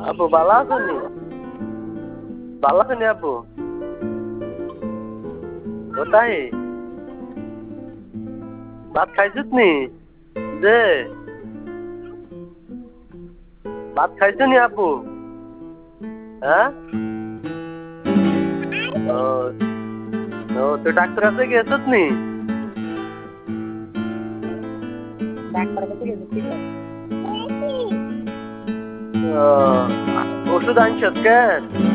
আপু ভালো আছেন? ভালো আছেন আপু? কোথায়? ভাত খাইছিস নি? যে ভাত খাইছো নি আপু? হ্যাঁ? ও ও তুই ডাক্তার কাছে গেছিস নি? ও ওষুধ আনছিস কেন?